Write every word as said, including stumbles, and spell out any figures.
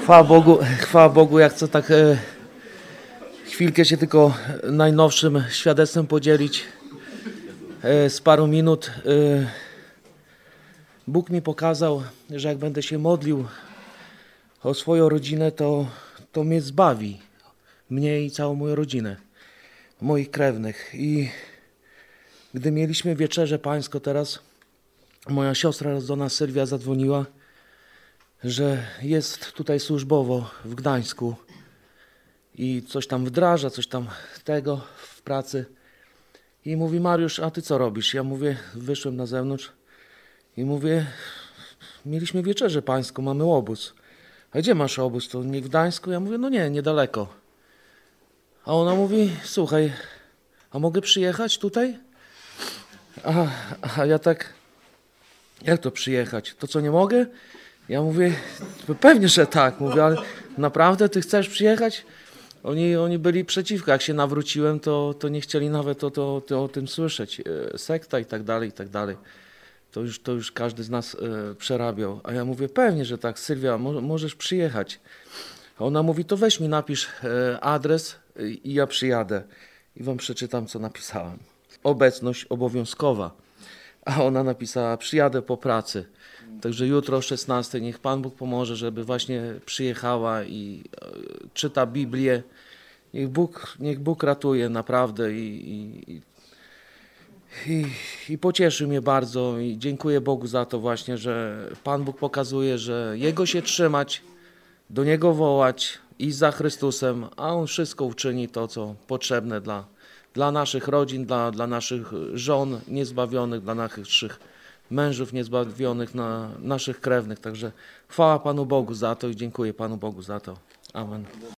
Chwała Bogu, chwała Bogu, jak chcę tak e, chwilkę się tylko najnowszym świadectwem podzielić e, z paru minut. E, Bóg mi pokazał, że jak będę się modlił o swoją rodzinę, to, to mnie zbawi, mnie i całą moją rodzinę, moich krewnych. I gdy mieliśmy wieczerzę pańską teraz, moja siostra do nas, Sylwia, zadzwoniła, że jest tutaj służbowo w Gdańsku i coś tam wdraża, coś tam tego w pracy. I mówi: Mariusz, a ty co robisz? Ja mówię, wyszłem na zewnątrz i mówię, mieliśmy wieczerzę pańską, mamy obóz. A gdzie masz obóz? To nie w Gdańsku? Ja mówię, no nie, niedaleko. A ona mówi, słuchaj, a mogę przyjechać tutaj? A, a ja tak, jak to przyjechać? To co, nie mogę? Ja mówię, pewnie, że tak. Mówię, ale naprawdę ty chcesz przyjechać? Oni, oni byli przeciwko. Jak się nawróciłem, to, to nie chcieli nawet o, to, to, o tym słyszeć. Sekta i tak dalej, i tak dalej. To już, to już każdy z nas e, przerabiał. A ja mówię, pewnie, że tak. Sylwia, mo, możesz przyjechać. A ona mówi, to weź mi napisz e, adres i, i ja przyjadę. I wam przeczytam, co napisałem. Obecność obowiązkowa. A ona napisała, przyjadę po pracy. Także jutro o szesnastej niech Pan Bóg pomoże, żeby właśnie przyjechała i e, czyta Biblię. Niech Bóg, niech Bóg ratuje naprawdę i, i, i, i pocieszył mnie bardzo i dziękuję Bogu za to właśnie, że Pan Bóg pokazuje, że Jego się trzymać, do Niego wołać, iść za Chrystusem, a On wszystko uczyni to, co potrzebne dla, dla naszych rodzin, dla, dla naszych żon niezbawionych, dla naszych mężów niezbawionych, na naszych krewnych. Także chwała Panu Bogu za to i dziękuję Panu Bogu za to. Amen.